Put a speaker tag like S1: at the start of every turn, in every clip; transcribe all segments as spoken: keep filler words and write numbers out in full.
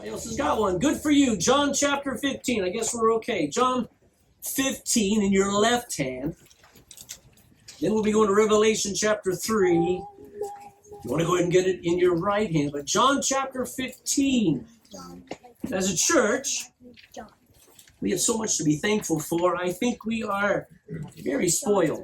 S1: Somebody else has got one. Good for you. John chapter fifteen. I guess we're okay. John fifteen in your left hand. Then we'll be going to Revelation chapter three. You want to go ahead and get it in your right hand. But John chapter fifteen. As a church, we have so much to be thankful for. I think we are very spoiled.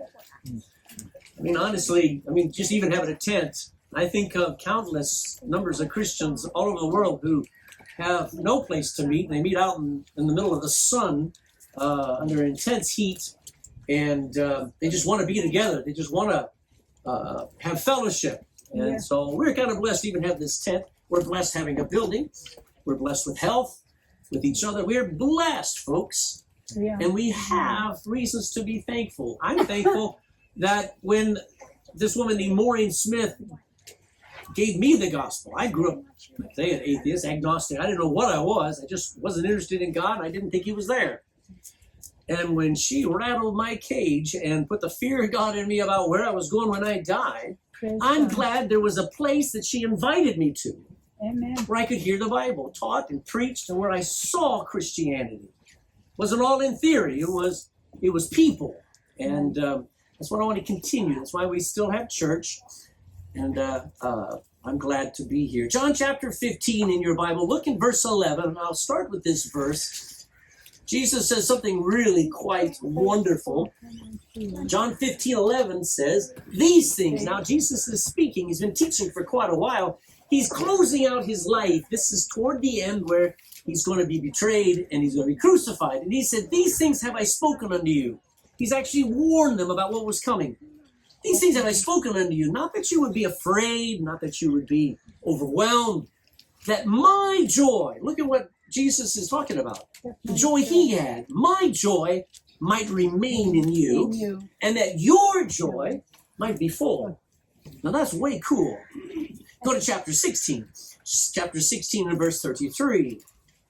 S1: I mean, honestly, I mean, just even having a tent, I think of countless numbers of Christians all over the world who have no place to meet. They meet out in, in the middle of the sun uh, under intense heat, and uh, they just want to be together. They just want to uh, have fellowship. And yeah. So we're kind of blessed to even have this tent. We're blessed having a building. We're blessed with health, with each other. We're blessed, folks. Yeah. And we have reasons to be thankful. I'm thankful that when this woman named Maureen Smith gave me the gospel, I grew up, I say, an atheist, agnostic. I didn't know what I was. I just wasn't interested in God. I didn't think he was there. And when she rattled my cage and put the fear of God in me about where I was going when I died, Praise I'm God. glad there was a place that she invited me to. Amen. Where I could hear the Bible taught and preached, and where I saw Christianity. It wasn't all in theory. It was it was people. And um, that's what I want to continue. That's why we still have church. And uh, uh, I'm glad to be here. John chapter fifteen in your Bible. Look in verse eleven. And I'll start with this verse. Jesus says something really quite wonderful. John fifteen eleven says, these things. Now Jesus is speaking. He's been teaching for quite a while. He's closing out his life. This is toward the end where he's going to be betrayed and he's going to be crucified. And he said, these things have I spoken unto you. He's actually warned them about what was coming. These things have I spoken unto you, not that you would be afraid, not that you would be overwhelmed, that my joy, look at what Jesus is talking about, the joy he had, my joy might remain in you, and that your joy might be full. Now that's way cool. Go to chapter sixteen. Chapter sixteen and verse thirty-three.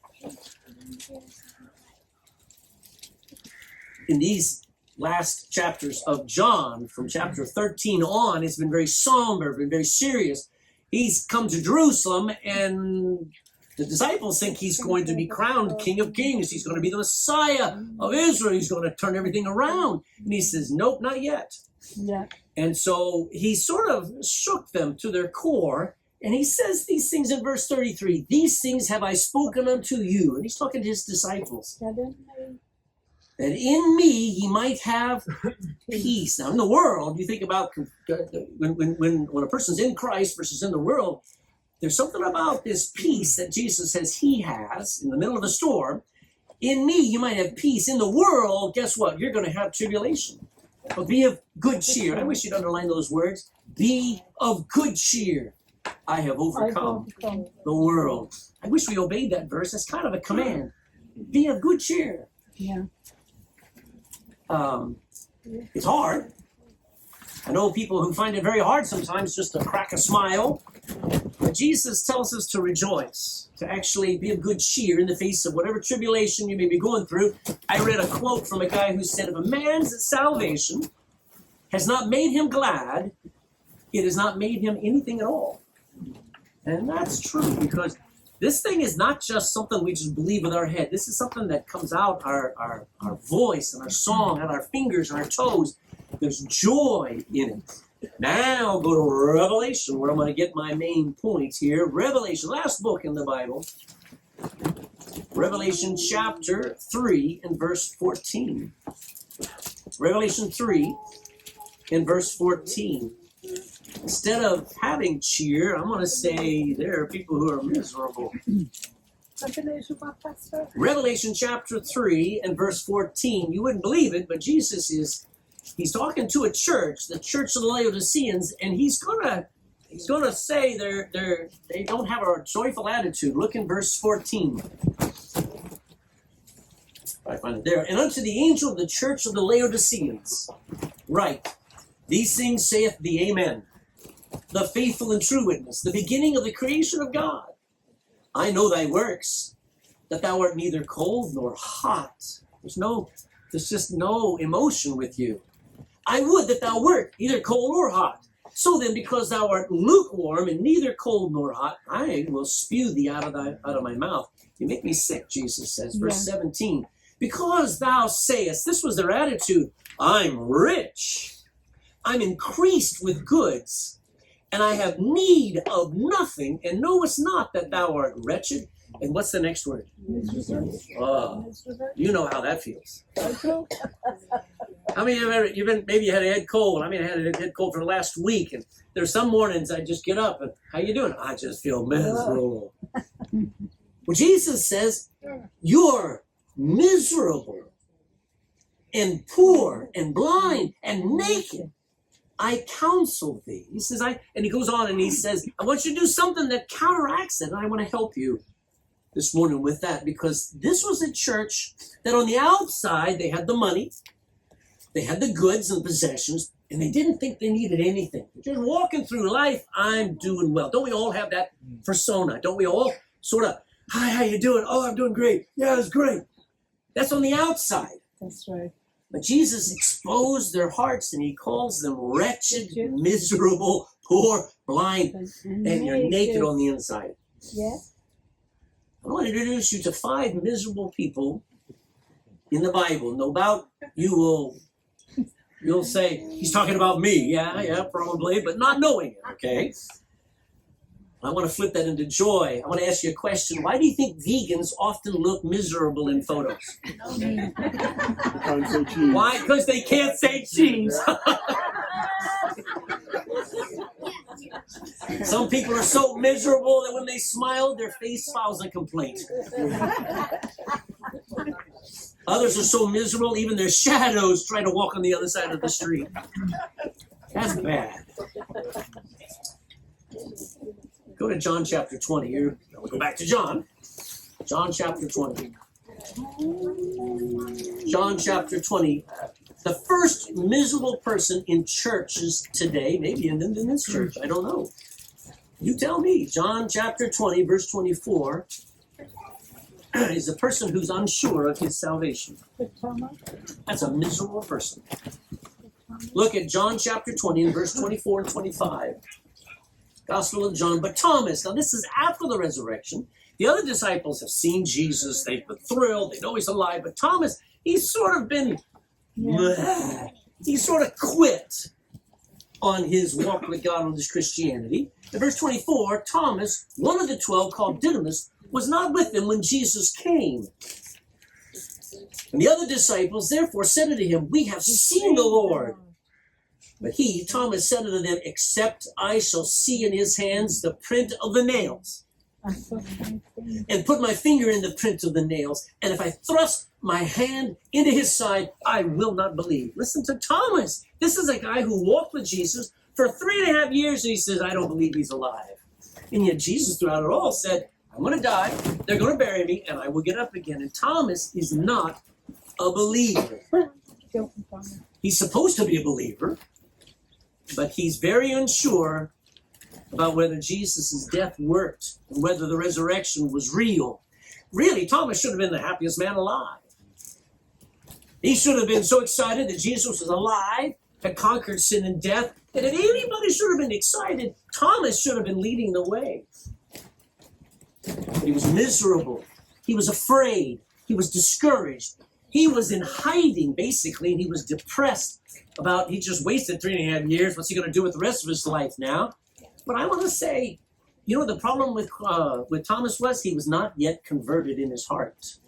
S1: In these last chapters of John, from chapter thirteen on, it's been very somber, been very serious. He's come to Jerusalem, and the disciples think he's going to be crowned King of Kings. He's going to be the Messiah of Israel. He's going to turn everything around. And he says, nope, not yet. Yeah. And so he sort of shook them to their core. And he says these things in verse thirty-three. These things have I spoken unto you. And he's talking to his disciples. That in me he might have peace. Now in the world, you think about when, when, when, when a person's in Christ versus in the world, there's something about this peace that Jesus says he has in the middle of the storm. In me, you might have peace. In the world, guess what? You're going to have tribulation. But be of good cheer. I wish you'd underline those words. Be of good cheer. I have overcome the world. I wish we obeyed that verse. That's kind of a command. Be of good cheer. Yeah. Um, it's hard. I know people who find it very hard sometimes just to crack a smile. But Jesus tells us to rejoice, to actually be of good cheer in the face of whatever tribulation you may be going through. I read a quote from a guy who said, if a man's salvation has not made him glad, it has not made him anything at all. And that's true, because this thing is not just something we just believe with our head. This is something that comes out our, our, our voice and our song and our fingers and our toes. There's joy in it. Now I'll go to Revelation, where I'm going to get my main points here. Revelation, last book in the Bible. Revelation chapter three and verse fourteen. Revelation three and verse fourteen. Instead of having cheer, I'm going to say there are people who are miserable. Revelation chapter three and verse fourteen. You wouldn't believe it, but Jesus is He's talking to a church, the church of the Laodiceans, and he's gonna he's gonna say they're they're they don't have a joyful attitude. Look in verse fourteen. I find it there. And unto the angel of the church of the Laodiceans, write, these things saith the Amen, the faithful and true witness, the beginning of the creation of God. I know thy works, that thou art neither cold nor hot. There's no, there's just no emotion with you. I would that thou wert either cold or hot. So then, because thou art lukewarm and neither cold nor hot, I will spew thee out of thy out of my mouth. You make me sick, Jesus says, verse yeah. seventeen. Because thou sayest, this was their attitude, I'm rich, I'm increased with goods, and I have need of nothing, and knowest not that thou art wretched. And what's the next word? Oh, you know how that feels. How many of you have ever, you've been, maybe you had a head cold. I mean, I had a head cold for the last week, and there's some mornings I just get up and, how you doing? I just feel miserable. Well, Jesus says, you're miserable and poor and blind and naked. I counsel thee. He says, I, and he goes on and he says, I want you to do something that counteracts it, and I want to help you this morning with that, because this was a church that on the outside, they had the money, they had the goods and possessions, and they didn't think they needed anything. Just walking through life, I'm doing well. Don't we all have that persona? Don't we all sort of, hi, how you doing? Oh, I'm doing great. Yeah, it's great. That's on the outside.
S2: That's right.
S1: But Jesus exposed their hearts, and he calls them wretched, miserable, poor, blind, and you're naked on the inside.
S2: Yeah.
S1: I want to introduce you to five miserable people in the Bible. No doubt you will you'll say, he's talking about me. Yeah, yeah, probably, but not knowing it, okay? I want to flip that into joy. I want to ask you a question. Why do you think vegans often look miserable in photos? Why? Because they can't say cheese. Some people are so miserable that when they smile, their face files a complaint. Others are so miserable, even their shadows try to walk on the other side of the street. That's bad. Go to John chapter twenty. Here, we'll go back to John. John chapter twenty. John chapter twenty. The first miserable person in churches today, maybe in, in this church, I don't know. You tell me. John chapter twenty, verse twenty-four, is a person who's unsure of his salvation. That's a miserable person. Look at John chapter twenty and verse twenty-four and twenty-five. Gospel of John. But Thomas, now this is after the resurrection. The other disciples have seen Jesus. They've been thrilled. They know he's alive. But Thomas, he's sort of been, yeah. he's sort of quit on his walk with God, on his Christianity. In verse twenty-four, Thomas, one of the twelve, called Didymus, was not with them when Jesus came. And the other disciples therefore said unto him, we have seen the Lord. But he, Thomas, said unto them, except I shall see in his hands the print of the nails, and put my finger in the print of the nails, and if I thrust my hand into his side, I will not believe. Listen to Thomas. This is a guy who walked with Jesus for three and a half years, and he says, I don't believe he's alive. And yet Jesus, throughout it all, said, I'm going to die, they're going to bury me, and I will get up again. And Thomas is not a believer. He's supposed to be a believer, but he's very unsure about whether Jesus' death worked and whether the resurrection was real. Really, Thomas should have been the happiest man alive. He should have been so excited that Jesus was alive, had conquered sin and death, that if anybody should have been excited, Thomas should have been leading the way. But he was miserable. He was afraid. He was discouraged. He was in hiding, basically, and he was depressed about, he just wasted three and a half years. What's he going to do with the rest of his life now? But I want to say, you know, the problem with uh, with Thomas was he was not yet converted in his heart.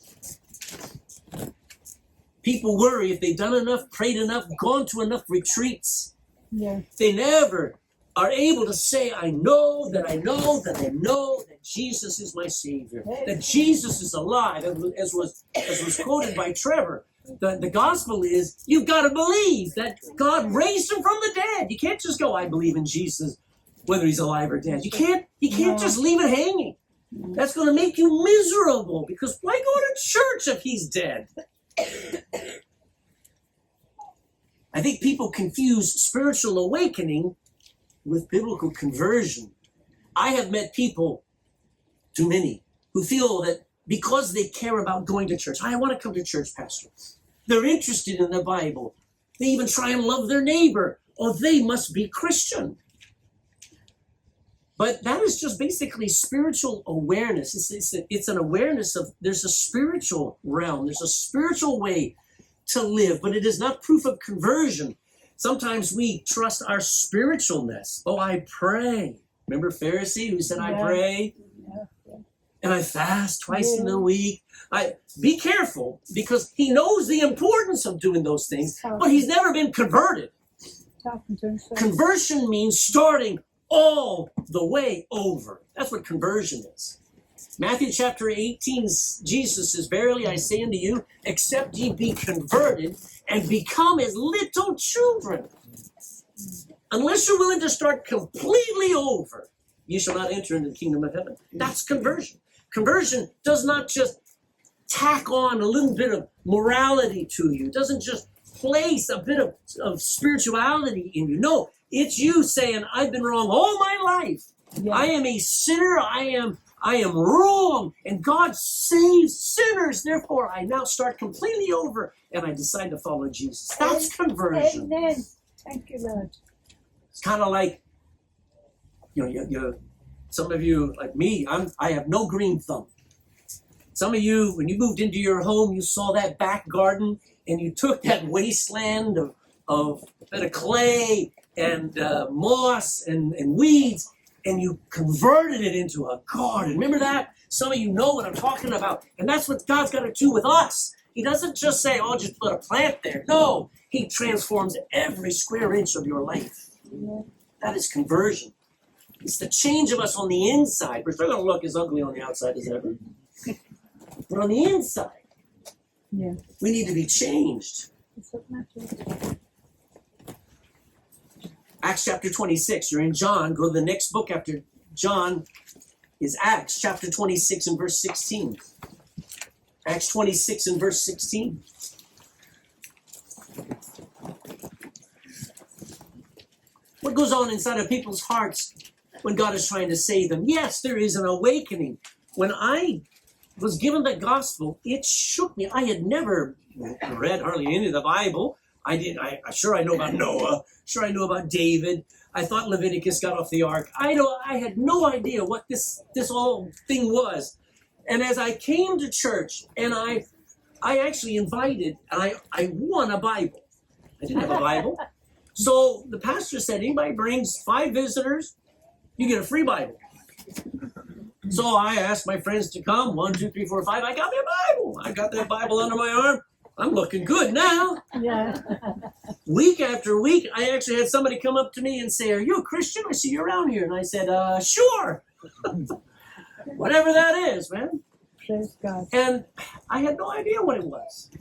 S1: People worry if they've done enough, prayed enough, gone to enough retreats.
S2: Yeah.
S1: They never are able to say, I know that I know that I know that Jesus is my Savior, that Jesus is alive, as was, as was quoted by Trevor. The, the gospel is, you've got to believe that God raised him from the dead. You can't just go, I believe in Jesus, whether he's alive or dead. You can't, you can't
S2: No.
S1: just leave it hanging. That's going to make you miserable, because why go to church if he's dead? I think people confuse spiritual awakening with biblical conversion. I have met people, too many, who feel that because they care about going to church, I want to come to church, Pastor. They're interested in the Bible. They even try and love their neighbor. Oh, they must be Christian. But that is just basically spiritual awareness. It's, it's, a, it's an awareness of there's a spiritual realm. There's a spiritual way to live, but it is not proof of conversion. Sometimes we trust our spiritualness. Oh, I pray. Remember Pharisee who said,
S2: Yeah.
S1: I pray
S2: Yeah. Yeah.
S1: and I fast twice
S2: Yeah.
S1: in a week. I be careful because he knows the importance of doing those things, but he's never been converted.
S2: Talking to himself.
S1: Conversion means starting all the way over. That's what conversion is. Matthew chapter eighteen, Jesus says, verily I say unto you, except ye be converted and become as little children. Unless you're willing to start completely over, you shall not enter into the kingdom of heaven. That's conversion. Conversion does not just tack on a little bit of morality to you. It doesn't just place a bit of, of spirituality in you. No, it's you saying, I've been wrong all my life.
S2: Yeah.
S1: I am a sinner. I am I am wrong. And God saves sinners. Therefore, I now start completely over and I decide to follow Jesus. That's conversion.
S2: Amen. Thank you, Lord.
S1: It's kind of like, you know, you, you, some of you, like me, I'm, I have no green thumb. Some of you, when you moved into your home, you saw that back garden and you took that wasteland of, of bit of clay and uh, moss and, and weeds and you converted it into a garden. Remember that? Some of you know what I'm talking about. And that's what God's got to do with us. He doesn't just say, oh, just put a plant there. No, he transforms every square inch of your life.
S2: Yeah.
S1: That is conversion. It's the change of us on the inside. We're still going to look as ugly on the outside as ever. But on the inside,
S2: Yeah.
S1: we need to be changed.
S2: It's what matters.
S1: Acts chapter twenty-six. You're in John. Go to the next book after John is Acts chapter twenty-six and verse sixteen. Acts twenty-six and verse sixteen. What goes on inside of people's hearts when God is trying to save them? Yes, there is an awakening. When I was given the gospel, it shook me. I had never read hardly any of the Bible. I did. I sure I know about Noah. Sure I know about David. I thought Leviticus got off the ark. I don't. I had no idea what this this whole thing was. And as I came to church, and I, I actually invited, and I I won a Bible. I didn't have a Bible, so the pastor said, anybody brings five visitors, you get a free Bible. So I asked my friends to come. One, two, three, four, five. I got my Bible. I got that Bible under my arm. I'm looking good now.
S2: Yeah.
S1: Week after week, I actually had somebody come up to me and say, are you a Christian? I see you around here. And I said, uh, sure. Whatever that is, man.
S2: Praise God.
S1: And I had no idea what it was.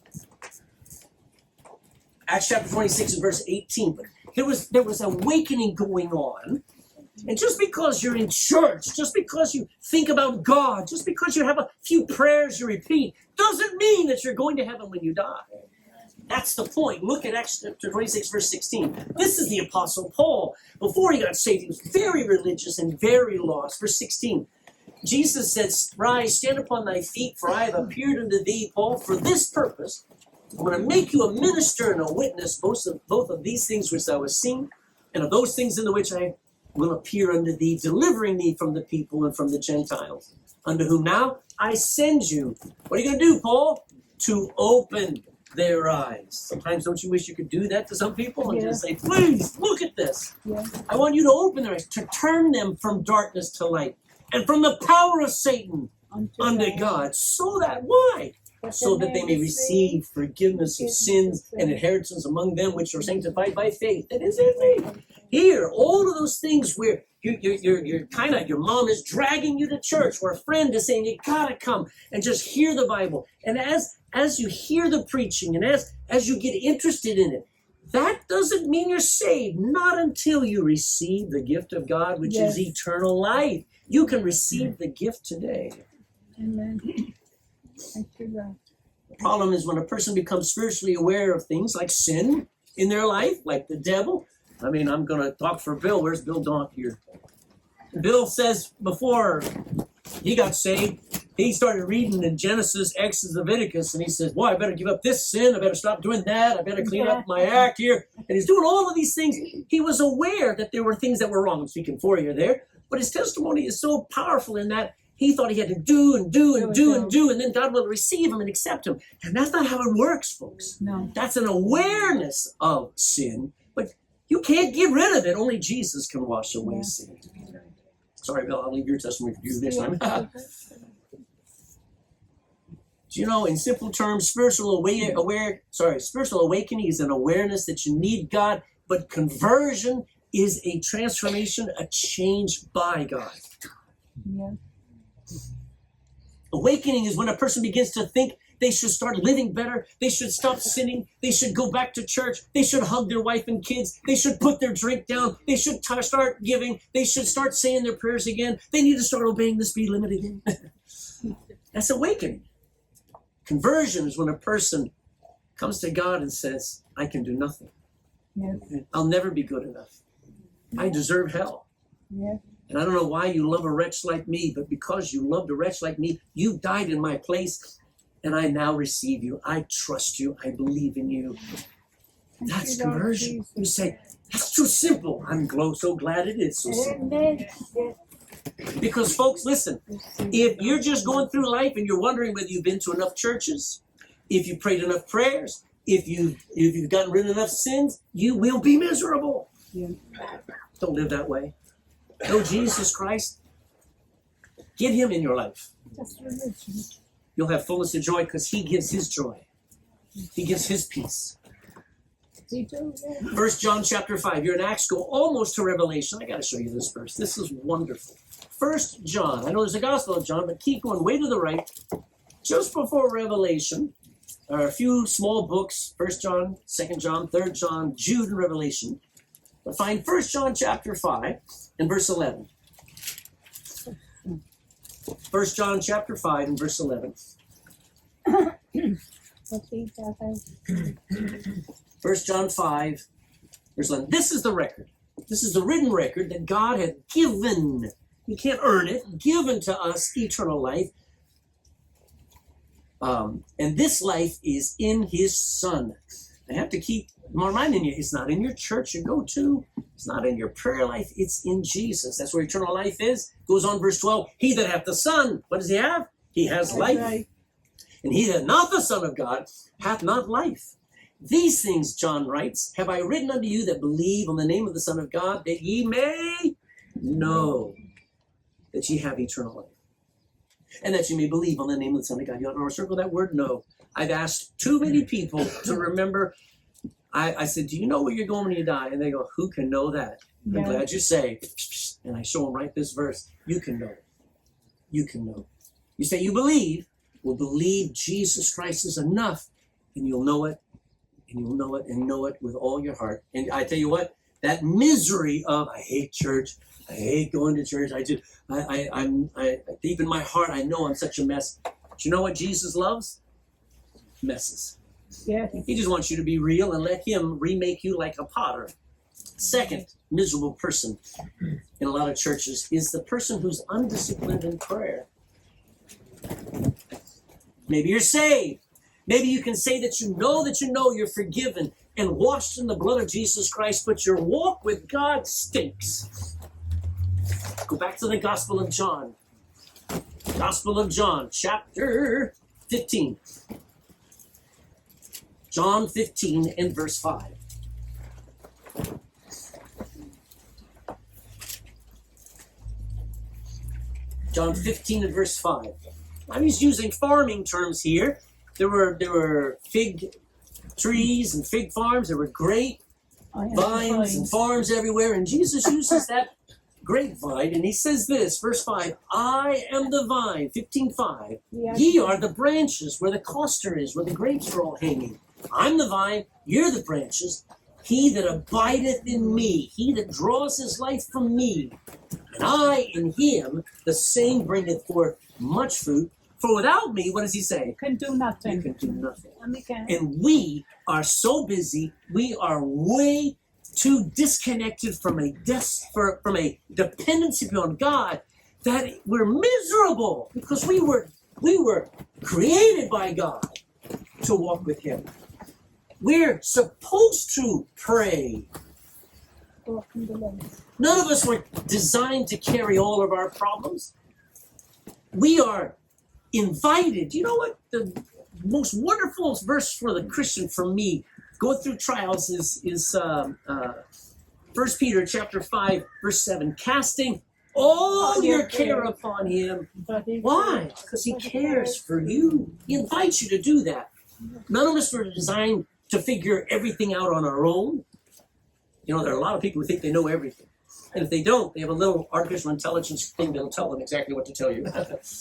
S1: Acts chapter twenty-six and verse eighteen. But there was, there was awakening going on. And just because you're in church, just because you think about God, just because you have a few prayers you repeat, doesn't mean that you're going to heaven when you die. That's the point. Look at Acts twenty-six, verse sixteen. This is the Apostle Paul. Before he got saved, he was very religious and very lost. Verse sixteen. Jesus says, rise, stand upon thy feet, for I have appeared unto thee, Paul, for this purpose. I'm going to make you a minister and a witness, both of, both of these things which thou hast seen, and of those things in the which I will appear unto thee, delivering thee from the people and from the Gentiles, unto whom now I send you. What are you going to do, Paul? To open their eyes. Sometimes don't you wish you could do that to some people and
S2: Yeah.
S1: just say, please, look at this.
S2: Yeah.
S1: I want you to open their eyes, to turn them from darkness to light, and from the power of Satan
S2: Unto
S1: unto
S2: God.
S1: God. So that, why?
S2: That
S1: So that they may receive forgiveness of
S2: Forgiveness
S1: sins
S2: of
S1: and
S2: sins.
S1: inheritance among them which are sanctified by faith. That is in me. Here, all of those things where you, you, you're, you're kind of, your mom is dragging you to church, or a friend is saying, you gotta come and just hear the Bible. And as as you hear the preaching and as, as you get interested in it, that doesn't mean you're saved. Not until you receive the gift of God, which
S2: Yes.
S1: is eternal life. You can receive the gift today.
S2: Amen. Thank you, God.
S1: The problem is when a person becomes spiritually aware of things like sin in their life, like the devil. I mean, I'm going to talk for Bill. Where's Bill Donk here? Bill says before he got saved, he started reading in Genesis, Exodus, Leviticus, and he says, boy, I better give up this sin. I better stop doing that. I better clean up my act here. And he's doing all of these things. He was aware that there were things that were wrong. I'm speaking for you there. But his testimony is so powerful in that he thought he had to do and do and do and do, and then God will receive him and accept him. And that's not how it works, folks.
S2: No.
S1: That's an awareness of sin, but you can't get rid of it. Only Jesus can wash away
S2: Yeah.
S1: sin. Sorry, Bill, I'll leave your testimony for you next time. Do you know, in simple terms, spiritual aware, aware, sorry, spiritual awakening is an awareness that you need God, but conversion is a transformation, a change by God.
S2: Yeah.
S1: Awakening is when a person begins to think they should start living better, they should stop sinning, they should go back to church, they should hug their wife and kids, they should put their drink down, they should t- start giving, they should start saying their prayers again, they need to start obeying the speed limit again. That's awakening. Conversion is when a person comes to God and says, I can do nothing.
S2: Yes.
S1: I'll never be good enough. I deserve hell.
S2: Yes.
S1: And I don't know why you love a wretch like me, but because you loved a wretch like me, you died in my place, and I now receive you. I trust you. I believe in you.
S2: Thank
S1: That's
S2: you, Lord
S1: conversion.
S2: Jesus.
S1: You say, that's too simple. I'm glo- so glad it is so simple.
S2: Amen. Yes.
S1: Because, folks, listen, if you're just going through life and you're wondering whether you've been to enough churches, if you prayed enough prayers, if, you, if you've gotten rid of enough sins, you will be miserable.
S2: Yeah.
S1: Don't live that way. Know Jesus Christ. Get him in your life.
S2: That's religion.
S1: You'll have fullness of joy because he gives his joy. He gives his peace.
S2: He do that.
S1: First John chapter five. You're in Acts, go almost to Revelation. I got to show you this verse. This is wonderful. First John. I know there's a Gospel of John, but keep going way to the right. Just before Revelation are a few small books. First John, Second John, Third John, Jude, and Revelation. But find First John chapter five and verse eleven. First John chapter five and verse eleven.
S2: What's he got there?
S1: First John five, verse eleven. This is the record. This is the written record that God had given. You can't earn it. Given to us eternal life. Um, and this life is in his Son. I have to keep reminding you, it's not in your church you go to. It's not in your prayer life. It's in Jesus. That's where eternal life is. Goes on verse twelve. He that hath the Son, what does he have? He has
S2: That's
S1: life.
S2: right.
S1: And he that hath not the Son of God hath not life. These things, John writes, have I written unto you that believe on the name of the Son of God, that ye may know that ye have eternal life. And that you may believe on the name of the Son of God. You want to circle that word? No. I've asked too many people to remember. I, I said, do you know where you're going when you die? And they go, who can know that? I'm
S2: Yeah.
S1: glad you say. And I show them right this verse. You can know. You can know. You say you believe. Well, believe Jesus Christ is enough. And you'll know it. And you'll know it and know it with all your heart. And I tell you what, that misery of, I hate church. I hate going to church. I just, I, I, I'm, I, deep in my heart, I know I'm such a mess. But you know what Jesus loves? Messes.
S2: Yeah.
S1: He just wants you to be real and let him remake you like a potter. Second miserable person in a lot of churches is the person who's undisciplined in prayer. Maybe you're saved. Maybe you can say that you know that you know you're forgiven and washed in the blood of Jesus Christ, but your walk with God stinks. Go back to the Gospel of John. Gospel of John, chapter fifteen. John fifteen and verse five. John fifteen and verse five. I'm just using farming terms here. There were there were fig trees and fig farms. There were grape
S2: I have
S1: vines
S2: the
S1: and farms everywhere. And Jesus uses that grapevine, and he says this, verse five, I am the vine, fifteen five.
S2: Yeah.
S1: Ye are the branches where the cluster is, where the grapes are all hanging. I'm the vine, you're the branches. He that abideth in me, he that draws his life from me, and I in him, the same bringeth forth much fruit. For without me, what does he say?
S2: Can do
S1: You
S2: nothing.
S1: can do nothing.
S2: And we can.
S1: And we are so busy, we are way too disconnected from a des- for, from a dependency upon God that we're miserable because we were we were created by God to walk with him. We're supposed to pray.
S2: Walk in the light.
S1: None of us were designed to carry all of our problems. We are invited. You know what? The most wonderful verse for the Christian, for me, going through trials is, is um, uh, First Peter chapter five, verse seven. Casting all your care upon him. Why? Because he cares for you. He invites you to do that. None of us were designed to figure everything out on our own. You know, there are a lot of people who think they know everything. And if they don't, they have a little artificial intelligence thing that'll tell them exactly what to tell you.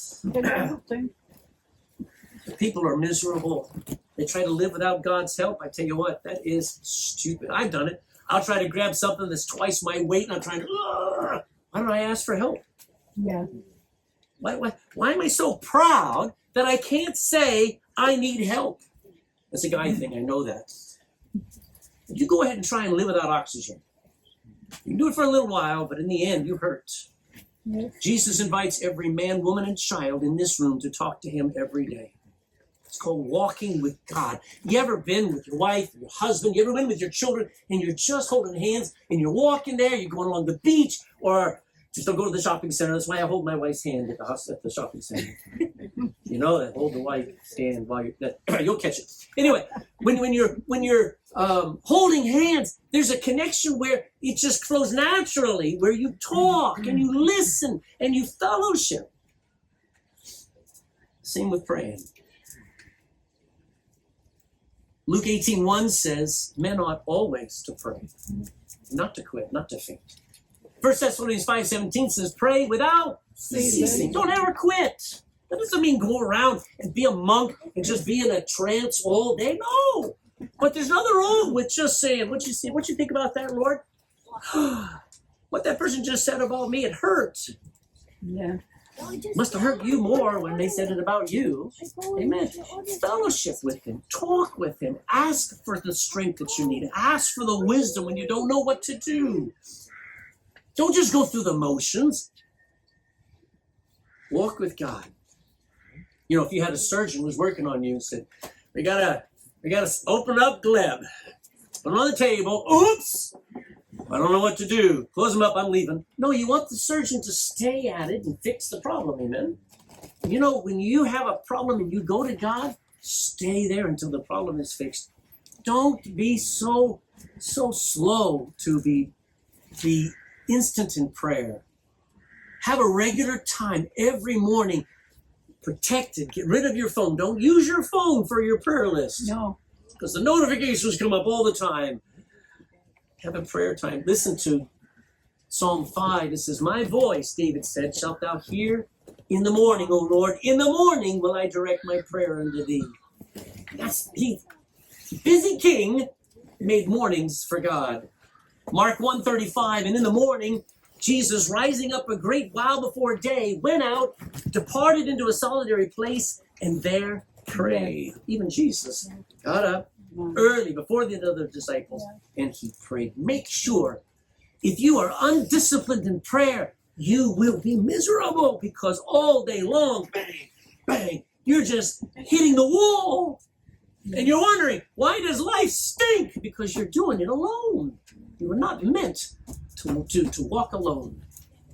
S1: People are miserable. They try to live without God's help. I tell you what, that is stupid. I've done it. I'll try to grab something that's twice my weight, and I'm trying to, Ugh! Why don't I ask for help?
S2: Yeah.
S1: Why, why, why am I so proud that I can't say I need help? That's a guy thing, I know that. You go ahead and try and live without oxygen. You can do it for a little while, but in the end, you hurt.
S2: Yes.
S1: Jesus invites every man, woman, and child in this room to talk to him every day. It's called walking with God. You ever been with your wife, your husband, you ever been with your children, and you're just holding hands, and you're walking there, you're going along the beach, or just don't go to the shopping center. That's why I hold my wife's hand at the house, at the shopping center. You know that, hold the wife's hand while you're, that, you'll catch it. Anyway, when, when you're, when you're um, holding hands, there's a connection where it just flows naturally, where you talk, and you listen, and you fellowship. Same with praying. Luke eighteen one says, men ought always to pray, not to quit, not to faint. First Thessalonians five seventeen says, pray without ceasing. Don't ever quit. That doesn't mean go around and be a monk and just be in a trance all day. No. But there's nothing wrong with just saying, what you say, what you think about that, Lord? What that person just said about me, it hurt.
S2: Yeah.
S1: Must have hurt you more when they said it about you. Amen. Fellowship with him. Talk with him. Ask for the strength that you need. Ask for the wisdom when you don't know what to do. Don't just go through the motions. Walk with God. You know, if you had a surgeon who was working on you and said, we gotta, we gotta open up Gleb. Put it on the table. Oops! I don't know what to do. Close them up, I'm leaving. No, you want the surgeon to stay at it and fix the problem, amen? You know, when you have a problem and you go to God, stay there until the problem is fixed. Don't be so, so slow to be, be instant in prayer. Have a regular time every morning. Protected. Get rid of your phone. Don't use your phone for your prayer list.
S2: No.
S1: Because the notifications come up all the time. Have a prayer time. Listen to Psalm five. It says, my voice, David said, shalt thou hear in the morning, O Lord. In the morning will I direct my prayer unto thee. That's, he, busy king made mornings for God. Mark one thirty-five, and in the morning, Jesus, rising up a great while before day, went out, departed into a solitary place, and there prayed. Even Jesus got up early before the other disciples, and he prayed. Make sure, if you are undisciplined in prayer, you will be miserable, because all day long, bang, bang, you're just hitting the wall. And you're wondering, why does life stink? Because you're doing it alone. You were not meant to, to, to walk alone.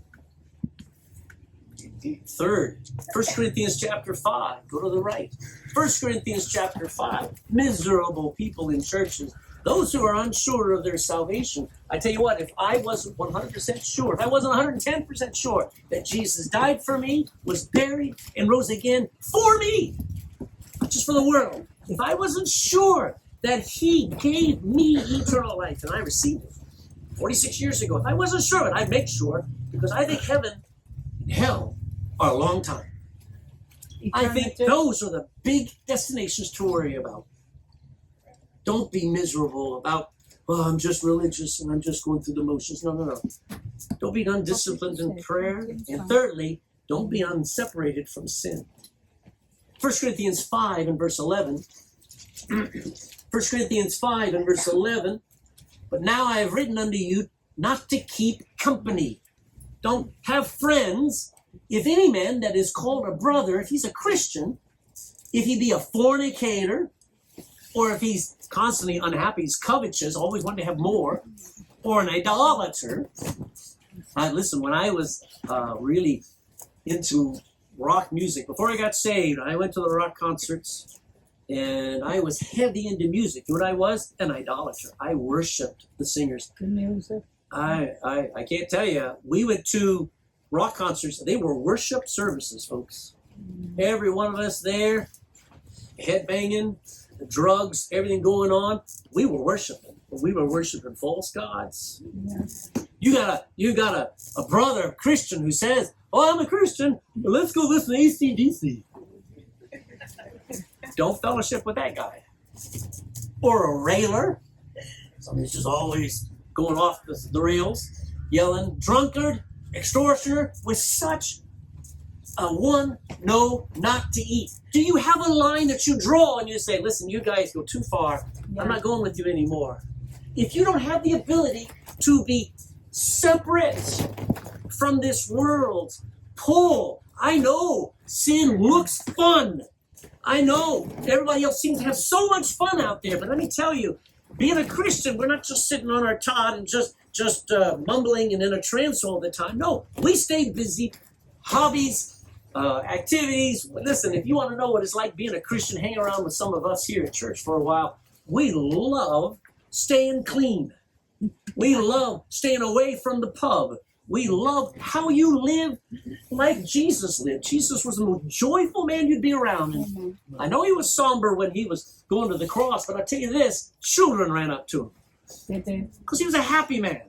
S1: Third, First Corinthians chapter five. Go to the right. First Corinthians chapter five. Miserable people in churches. Those who are unsure of their salvation. I tell you what, if I wasn't one hundred percent sure, if I wasn't one hundred ten percent sure that Jesus died for me, was buried, and rose again for me, not just for the world, if I wasn't sure that he gave me eternal life and I received it forty-six years ago, if I wasn't sure of it, I'd make sure, because I think heaven and hell are a long time. I think those are the big destinations to worry about. Don't be miserable about, oh, I'm just religious and I'm just going through the motions. No, no, no. Don't be undisciplined in prayer. And thirdly, don't be unseparated from sin. First Corinthians five and verse eleven. First Corinthians five and verse eleven. But now I have written unto you not to keep company. Don't have friends. If any man that is called a brother, if he's a Christian, if he be a fornicator, or if he's constantly unhappy, he's covetous, always wanting to have more, or an idolater. Uh, listen, when I was uh, really into rock music, before I got saved, I went to the rock concerts, and I was heavy into music. You know what I was? An idolater. I worshipped the singers.
S2: The music.
S1: I, I, I can't tell you. We went to rock concerts. They were worship services, folks. Every one of us there, headbanging, drugs, everything going on. We were worshiping. We were worshiping false gods.
S2: Yeah.
S1: You got a you got a, a brother, a Christian, who says, "Oh, I'm a Christian. Let's go listen to A C D C." Don't fellowship with that guy. Or a railer. Somebody's just always going off the, the rails, yelling, drunkard, extortioner, with such a one no not to eat. Do you have a line that you draw and you say, listen, you guys go too far.
S2: Yeah.
S1: I'm not going with you anymore. If you don't have the ability to be separate from this world's pull, I know sin looks fun. I know everybody else seems to have so much fun out there, but let me tell you, being a Christian, we're not just sitting on our Todd and just just uh, mumbling and in a trance all the time. No, we stay busy. Hobbies, uh, activities. Listen, if you want to know what it's like being a Christian, hang around with some of us here at church for a while. We love staying clean. We love staying away from the pub. We love how you live like Jesus lived. Jesus was the most joyful man you'd be around. And I know he was somber when he was going to the cross, but I'll tell you this, children ran up to him.
S2: Did they?
S1: Because he was a happy man.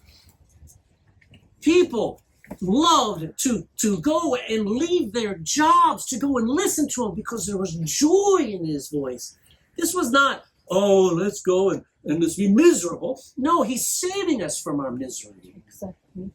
S1: People loved to, to go and leave their jobs to go and listen to him because there was joy in his voice. This was not, oh, let's go and, and let's be miserable. No, he's saving us from our misery.
S2: Exactly.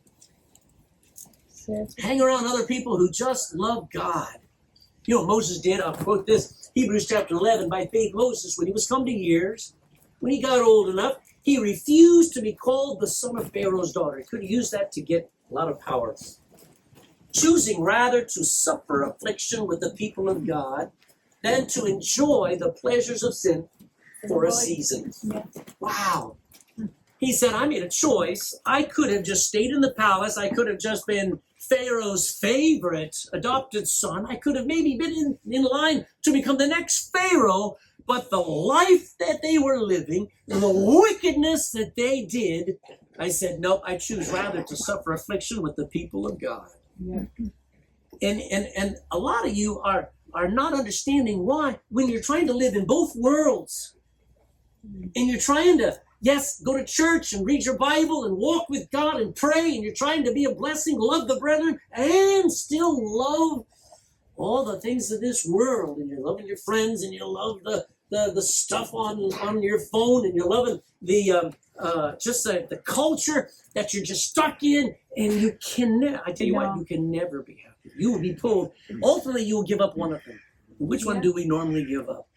S2: Yes.
S1: Hang around other people who just love God. You know what Moses did? I'll quote this. Hebrews chapter eleven. By faith, Moses, when he was come to years, when he got old enough, he refused to be called the son of Pharaoh's daughter. He could have used that to get a lot of power. Choosing rather to suffer affliction with the people of God than to enjoy the pleasures of sin for a season.
S2: Yeah.
S1: Wow. He said, I made a choice. I could have just stayed in the palace. I could have just been Pharaoh's favorite adopted son. I could have maybe been in, in line to become the next Pharaoh. But the life that they were living, the wickedness that they did, I said, nope, I choose rather to suffer affliction with the people of God.
S2: Yeah.
S1: And and and a lot of you are, are not understanding why when you're trying to live in both worlds and you're trying to, yes, go to church and read your Bible and walk with God and pray, and you're trying to be a blessing, love the brethren, and still love all the things of this world, and you're loving your friends, and you love the the, the stuff on, on your phone, and you're loving the um, uh, just the, the culture that you're just stuck in, and you can never, I tell you
S2: Yeah.
S1: what, you can never be happy. You will be pulled. Ultimately, you will give up one of them. Which one
S2: Yeah.
S1: do we normally give up?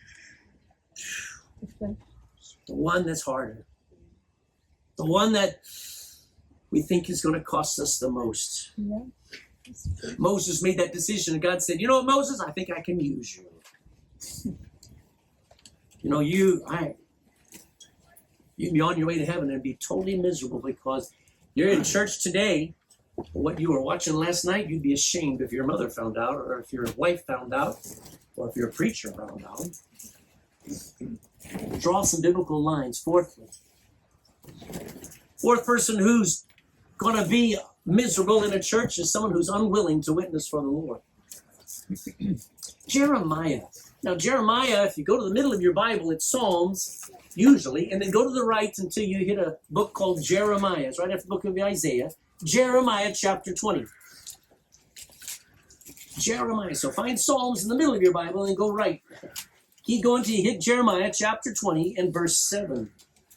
S2: Okay.
S1: The one that's harder. The one that we think is going to cost us the most.
S2: Yeah.
S1: Moses made that decision, and God said, you know what, Moses, I think I can use you. You know, you, I, you can be on your way to heaven and be totally miserable because you're in church today. What you were watching last night, you'd be ashamed if your mother found out, or if your wife found out, or if your preacher found out. Draw some biblical lines. Fourthly, fourth person who's going to be miserable in a church is someone who's unwilling to witness for the Lord. Jeremiah. Now, Jeremiah, if you go to the middle of your Bible, it's Psalms, usually, and then go to the right until you hit a book called Jeremiah. It's right after the book of Isaiah. Jeremiah chapter twenty. Jeremiah. So find Psalms in the middle of your Bible and go right. Keep going till you hit Jeremiah chapter twenty and verse seven.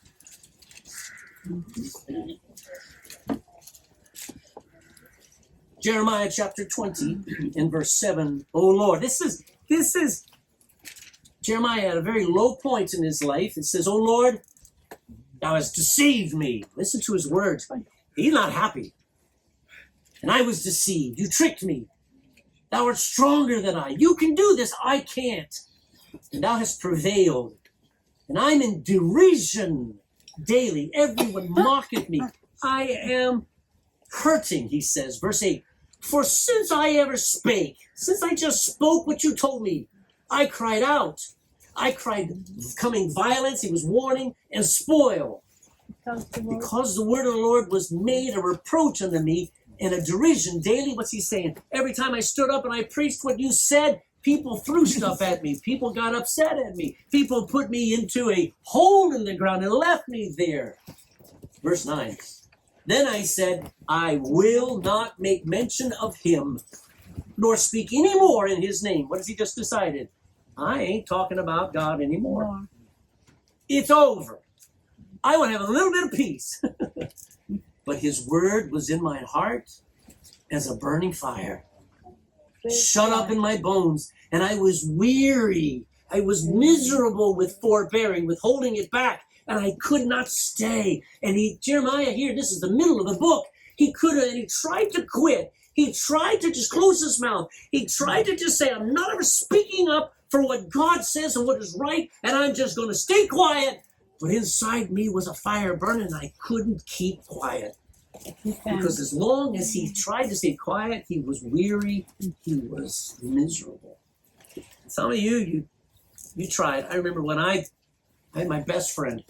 S1: Jeremiah chapter twenty and verse seven. Oh Lord, this is this is Jeremiah at a very low point in his life. It says, oh Lord, thou hast deceived me. Listen to his words. He's not happy. And I was deceived. You tricked me. Thou art stronger than I. You can do this. I can't. And thou hast prevailed. And I'm in derision. daily. Everyone mocketh me. I am hurting, he says. Verse eight. For since I ever spake, since I just spoke what you told me, I cried out. I cried coming violence, he was warning, and spoil.
S2: Because the word,
S1: Because the word of the Lord was made a reproach unto me and a derision daily. What's he saying? Every time I stood up and I preached what you said, people threw stuff at me. People got upset at me. People put me into a hole in the ground and left me there. Verse nine. Then I said, I will not make mention of him, nor speak any more in his name. What has he just decided? I ain't talking about God anymore.
S2: more.
S1: It's over. I want to have a little bit of peace. But his word was in my heart as a burning fire, shut up in my bones, and I was weary. I was miserable with forbearing, with holding it back, and I could not stay. And he, Jeremiah here, this is the middle of the book. He could have, and he tried to quit. He tried to just close his mouth. He tried to just say, I'm not ever speaking up for what God says and what is right, and I'm just going to stay quiet. But inside me was a fire burning, and I couldn't keep quiet. Because as long as he tried to stay quiet, he was weary, he was miserable. Some of you, you, you tried. I remember when I, I had my best friend.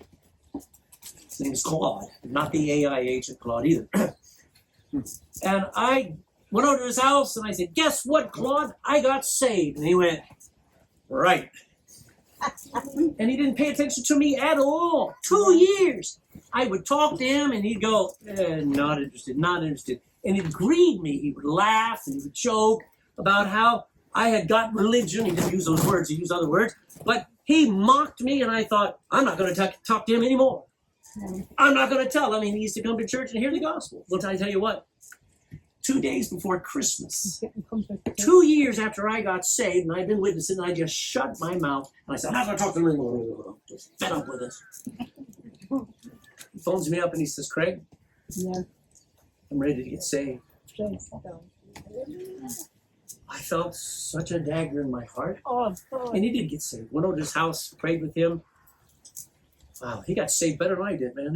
S1: His name is Claude, not the A I agent Claude either. And I went over to his house and I said, guess what, Claude? I got saved. And he went, right. And he didn't pay attention to me at all. Two years. I would talk to him and he'd go, eh, not interested, not interested. And he'd greet me. He would laugh and he would joke about how I had got religion. He didn't use those words, he used other words. But he mocked me and I thought, I'm not going to talk, talk to him anymore. I'm not going to tell him he needs to come to church and hear the gospel. Well, I tell you what, two days before Christmas, two years after I got saved, and I've been witnessing, I just shut my mouth and I said, I'm not going to talk to him anymore. I'm just fed up with this. He phones me up and he says, Craig,
S2: Yeah.
S1: I'm ready to get saved.
S2: Praise God.
S1: I felt such a dagger in my heart.
S2: Oh, God.
S1: And he did get saved. Went over to his house, prayed with him. Wow, he got saved better than I did, man.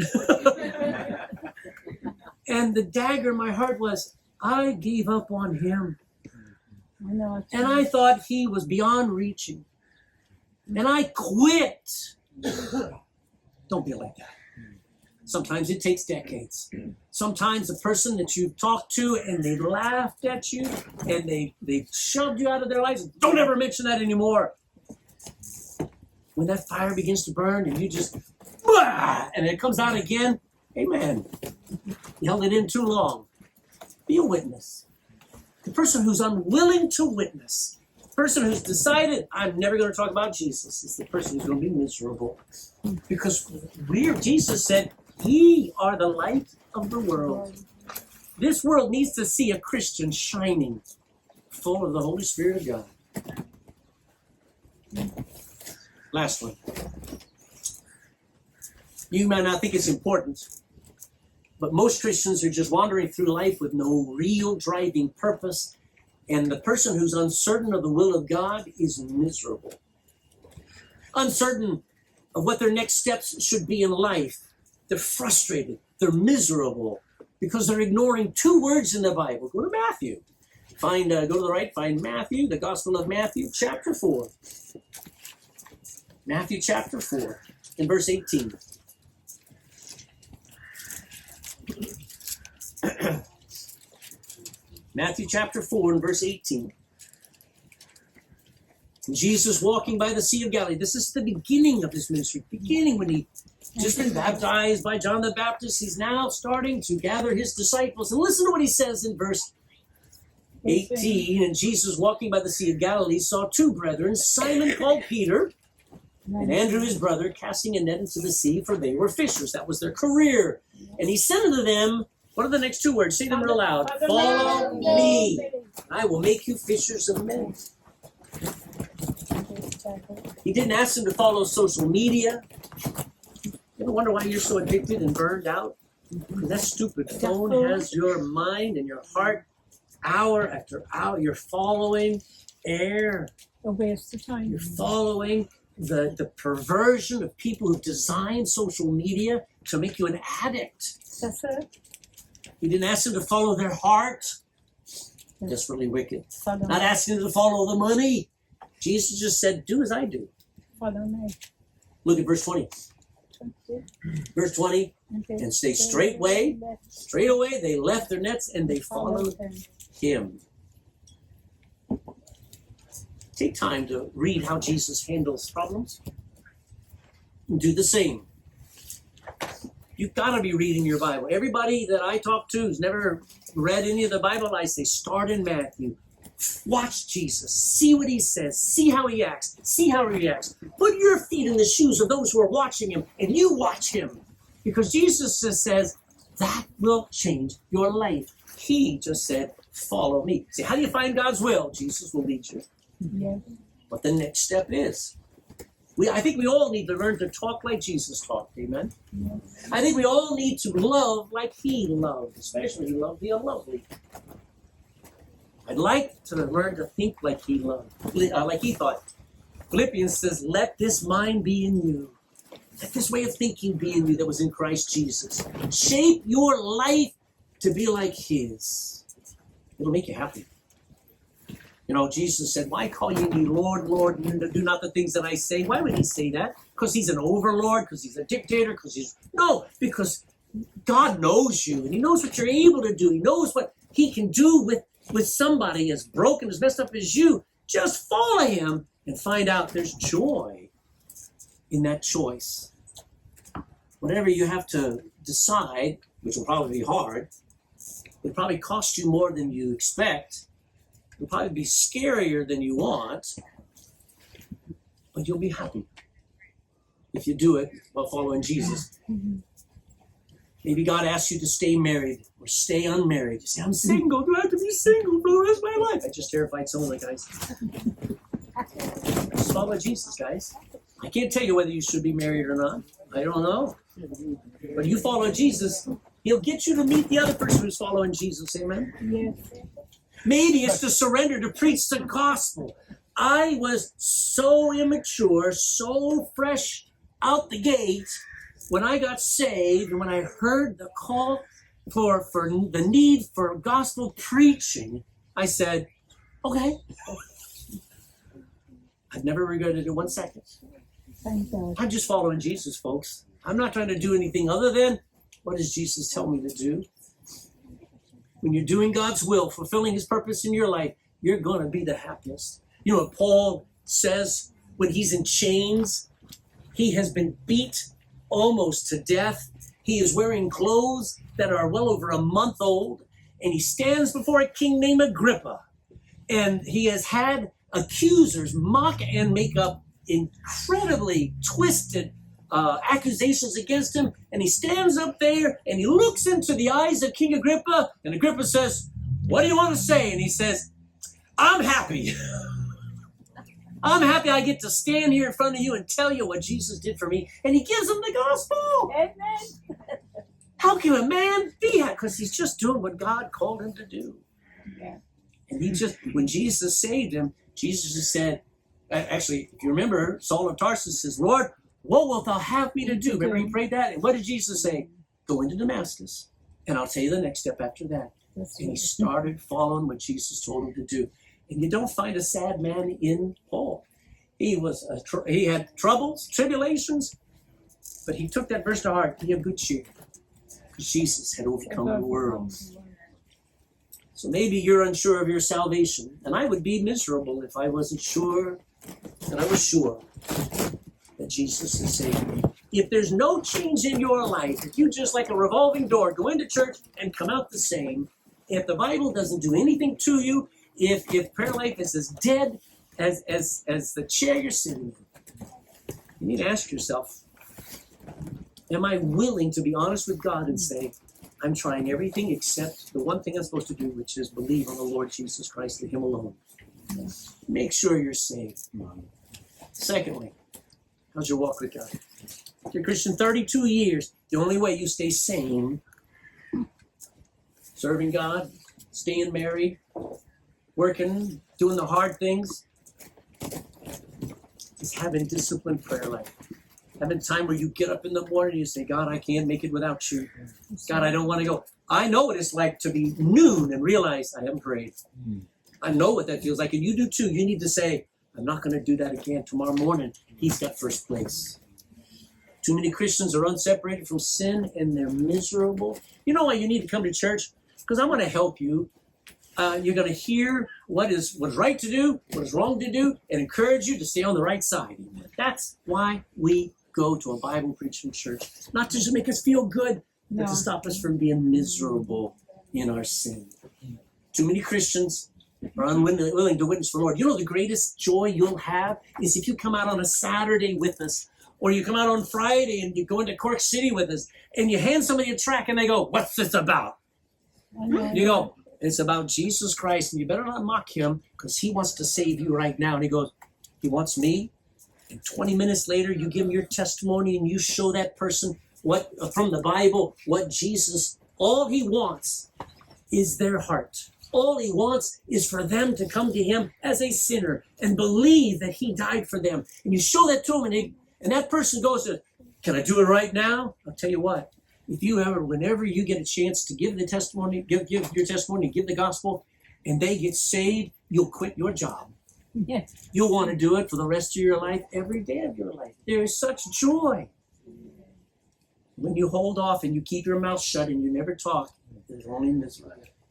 S1: And the dagger in my heart was, I gave up on him.
S2: I know.
S1: And I thought he was beyond reaching. And I quit. Don't be like that. Sometimes it takes decades. Sometimes the person that you've talked to and they laughed at you and they, they shoved you out of their lives, don't ever mention that anymore. When that fire begins to burn and you just, and it comes out again, amen. You held it in too long. Be a witness. The person who's unwilling to witness, the person who's decided, I'm never going to talk about Jesus, is the person who's going to be miserable. Because we, Jesus said, ye are the light of the world. This world needs to see a Christian shining, full of the Holy Spirit of God. Last one. You might not think it's important, but most Christians are just wandering through life with no real driving purpose, and the person who's uncertain of the will of God is miserable. Uncertain of what their next steps should be in life. They're frustrated. They're miserable because they're ignoring two words in the Bible. Go to Matthew. Find, uh, go to the right, find Matthew, the Gospel of Matthew, chapter four. Matthew chapter four, in verse eighteen. Matthew chapter four and verse eighteen. Jesus walking by the Sea of Galilee. This is the beginning of his ministry. Beginning when he just been baptized by John the Baptist. He's now starting to gather his disciples. And listen to what he says in verse eighteen. And Jesus walking by the Sea of Galilee saw two brethren, Simon called Peter, and Andrew his brother, casting a net into the sea, for they were fishers. That was their career. And he said unto them, what are the next two words? Say them real loud. Follow me. I will make you fishers of men. He didn't ask them to follow social media. You ever wonder why you're so addicted and burned out? Because that stupid phone has your mind and your heart hour after hour. You're following air.
S2: A waste of time.
S1: You're following the, the perversion of people who design social media to make you an addict.
S2: That's it.
S1: He didn't ask them to follow their heart. That's really wicked.
S2: Follow
S1: Not
S2: me.
S1: asking them to follow the money. Jesus just said, do as I do.
S2: Follow me.
S1: Look at verse twenty. Verse twenty, and stay straightway, straight away they left their nets and they followed him. Take time to read how Jesus handles problems. Do the same. You've got to be reading your Bible. Everybody that I talk to who's never read any of the Bible, I say, start in Matthew. Watch Jesus. See what he says. See how he acts. See how he reacts. Put your feet in the shoes of those who are watching him, and you watch him. Because Jesus just says, that will change your life. He just said, follow me. See, how do you find God's will? Jesus will lead you.
S2: Yes.
S1: But the next step is, we, I think we all need to learn to talk like Jesus talked. Amen?
S2: Yes.
S1: I think we all need to love like he loved, especially he loved the unlovely. I'd like to learn to think like he loved, uh, like he thought. Philippians says, let this mind be in you. Let this way of thinking be in you that was in Christ Jesus. Shape your life to be like his. It'll make you happy. You know, Jesus said, why call you me Lord, Lord, and do not the things that I say? Why would he say that? Because he's an overlord, because he's a dictator, because he's... No, because God knows you, and he knows what you're able to do. He knows what he can do with, with somebody as broken, as messed up as you. Just follow him and find out there's joy in that choice. Whatever you have to decide, which will probably be hard, it'll probably cost you more than you expect. It'll probably be scarier than you want, but you'll be happy if you do it while following Jesus. Maybe God asks you to stay married or stay unmarried. You say, I'm single. Do I have to be single for the rest of my life? I just terrified someone, guys. Just follow Jesus, guys. I can't tell you whether you should be married or not. I don't know. But you follow Jesus, he'll get you to meet the other person who's following Jesus. Amen?
S2: Yes.
S1: Maybe it's to surrender to preach the gospel. I was so immature, so fresh out the gate when I got saved, and when I heard the call for, for the need for gospel preaching, I said, okay. I've never regretted it one second.
S2: Thank God.
S1: I'm just following Jesus, folks. I'm not trying to do anything other than what does Jesus tell me to do? When you're doing God's will, fulfilling his purpose in your life, you're going to be the happiest. You know what Paul says when he's in chains? He has been beat almost to death. He is wearing clothes that are well over a month old, and he stands before a king named Agrippa. And he has had accusers mock and make up incredibly twisted uh, accusations against him. And he stands up there and he looks into the eyes of King Agrippa, and Agrippa says, what do you want to say? And he says, I'm happy. I'm happy I get to stand here in front of you and tell you what Jesus did for me. And he gives him the gospel.
S2: Amen.
S1: How can a man be happy? Because he's just doing what God called him to do.
S2: Yeah.
S1: And he just, when Jesus saved him, Jesus just said, actually, if you remember, Saul of Tarsus says, Lord, what wilt thou have me to do? Remember he prayed that? And what did Jesus say? Go into Damascus, and I'll tell you the next step after that.
S2: That's
S1: And he
S2: right.
S1: started following what Jesus told him to do. And you don't find a sad man in Paul. He was a tr- he had troubles, tribulations, but he took that verse to heart. Be of good cheer, because Jesus had overcome the world. So maybe you're unsure of your salvation, and I would be miserable if I wasn't sure, and I was sure that Jesus is Savior. If there's no change in your life, if you just like a revolving door, go into church and come out the same, if the Bible doesn't do anything to you, if if prayer life is as dead as as as the chair you're sitting in, you need to ask yourself, am I willing to be honest with God and say, I'm trying everything except the one thing I'm supposed to do, which is believe on the Lord Jesus Christ and him alone. Make sure you're saved. Secondly, how's your walk with God? If you're a Christian thirty-two years, the only way you stay sane, serving God, staying married, working, doing the hard things, is having disciplined prayer life. Having time where you get up in the morning and you say, God, I can't make it without you. God, I don't want to go. I know what it's like to be noon and realize I haven't prayed. Mm. I know what that feels like, and you do too. You need to say, I'm not going to do that again tomorrow morning. He's got first place. Too many Christians are unseparated from sin, and they're miserable. You know why you need to come to church? Because I'm going to help you. Uh, you're going to hear what is what is right to do, what is wrong to do, and encourage you to stay on the right side. That's why we go to a Bible preaching church. Not to just make us feel good, but
S2: No.
S1: to stop us from being miserable in our sin. Too many Christians are unwilling willing to witness for the Lord. You know the greatest joy you'll have is if you come out on a Saturday with us, or you come out on Friday and you go into Cork City with us, and you hand somebody a tract and they go, what's this about? You go, it's about Jesus Christ, and you better not mock him because he wants to save you right now. And he goes, he wants me? And twenty minutes later, you give him your testimony and you show that person what from the Bible, what Jesus, all he wants is their heart. All he wants is for them to come to him as a sinner and believe that he died for them. And you show that to him, and, he, and that person goes, can I do it right now? I'll tell you what, if you ever, whenever you get a chance to give the testimony, give, give your testimony, give the gospel, and they get saved, you'll quit your job.
S2: Yes.
S1: You'll want to do it for the rest of your life, every day of your life. There is such joy. When you hold off and you keep your mouth shut and you never talk, there's only misery.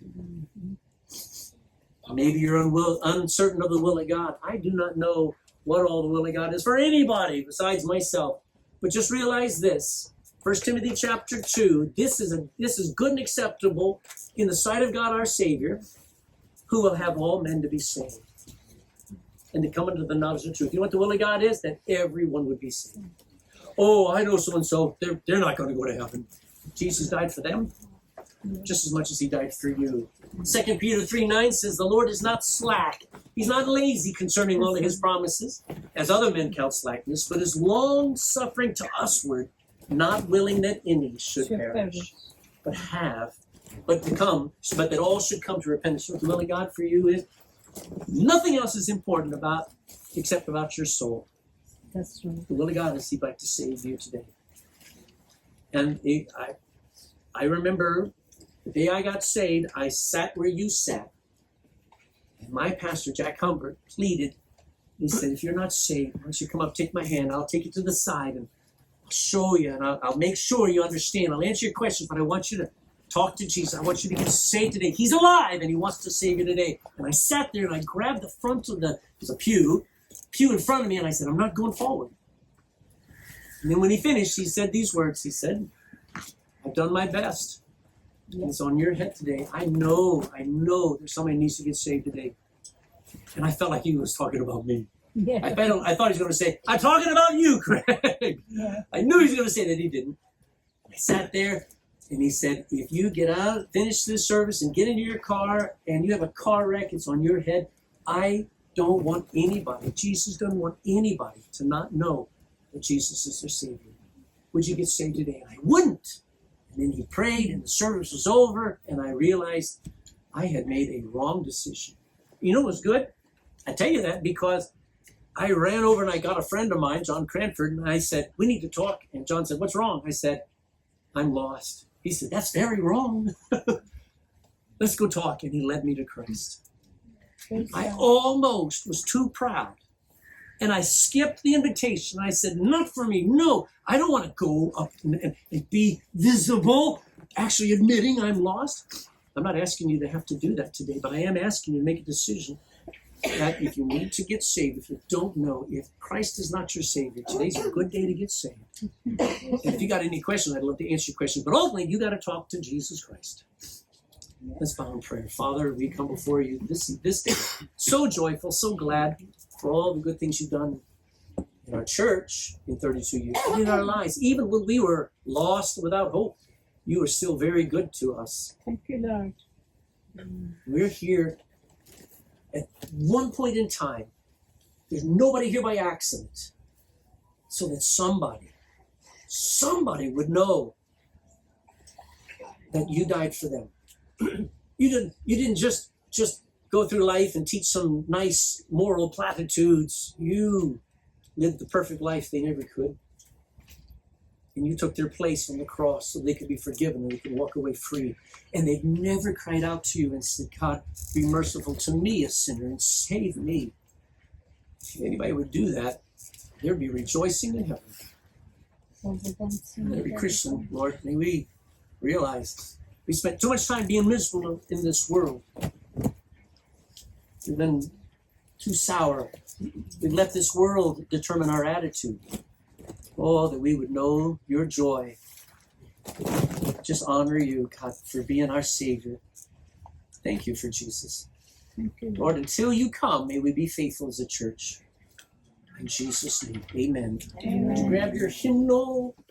S1: Maybe you're unwill, uncertain of the will of God. I do not know what all the will of God is for anybody besides myself. But just realize this. First Timothy chapter two, this is a this is good and acceptable in the sight of God our Savior, who will have all men to be saved and to come into the knowledge of the truth. You know what the will of God is? That everyone would be saved. Oh, I know so-and-so. They're, they're not going to go to heaven. Jesus died for them just as much as he died for you. Second Peter three nine says, the Lord is not slack. He's not lazy concerning all of his promises, as other men count slackness, but is long-suffering to usward, not willing that any should
S2: Should
S1: perish,
S2: perish.
S1: but have, but to come, but that all should come to repentance. What the will of God for you is, nothing else is important about, except about your soul.
S2: That's right.
S1: The will of God is he'd like to save you today. And it, I, I remember the day I got saved, I sat where you sat. And my pastor, Jack Humbert, pleaded. He said, if you're not saved, why don't you come up, take my hand, I'll take you to the side, and I'll show you, and I'll, I'll make sure you understand. I'll answer your questions, but I want you to talk to Jesus. I want you to get saved today. He's alive, and he wants to save you today. And I sat there, and I grabbed the front of the, there's a pew, pew in front of me, and I said, I'm not going forward. And then when he finished, he said these words. He said, I've done my best. And it's on your head today. I know, I know there's somebody who needs to get saved today. And I felt like he was talking about me.
S2: Yeah.
S1: I, felt, I thought he was going to say, I'm talking about you, Craig.
S2: Yeah.
S1: I knew he was going to say that. He didn't. I sat there, and he said, if you get out, finish this service, and get into your car, and you have a car wreck, it's on your head. I don't want anybody, Jesus doesn't want anybody to not know that Jesus is their Savior. Would you get saved today? And I wouldn't. And then he prayed, and the service was over, and I realized I had made a wrong decision. You know what was good? I tell you that because I ran over and I got a friend of mine, John Cranford, and I said, we need to talk. And John said, what's wrong? I said, I'm lost. He said, that's very wrong. Let's go talk. And he led me to Christ.
S2: Praise
S1: I
S2: God.
S1: almost was too proud. And I skipped the invitation. I said, not for me. No, I don't want to go up and, and, and be visible, actually admitting I'm lost. I'm not asking you to have to do that today, but I am asking you to make a decision that if you need to get saved, if you don't know, if Christ is not your Savior, today's a good day to get saved. And if you got any questions, I'd love to answer your questions. But ultimately, you got to talk to Jesus Christ. Let's bow in prayer. Father, we come before you this, this day, so joyful, so glad for all the good things you've done in our church in thirty-two years, and in our lives. Even when we were lost without hope, you were still very good to us.
S2: Thank you, Lord.
S1: We're here at one point in time. There's nobody here by accident. So that somebody, somebody would know that you died for them. You didn't, you didn't just, just go through life and teach some nice moral platitudes. You lived the perfect life they never could. And you took their place on the cross so they could be forgiven and they could walk away free. And they never cried out to you and said, God, be merciful to me, a sinner, and save me. If anybody would do that, there'd be rejoicing in heaven. And every Christian, Lord, may we realize we spent too much time being miserable in this world. We've been too sour. We've let this world determine our attitude. Oh, that we would know your joy. Just honor you, God, for being our Savior. Thank you for Jesus.
S2: Thank you.
S1: Lord, until you come, may we be faithful as a church. In Jesus' name, amen.
S2: Amen.
S1: Grab your hymnal.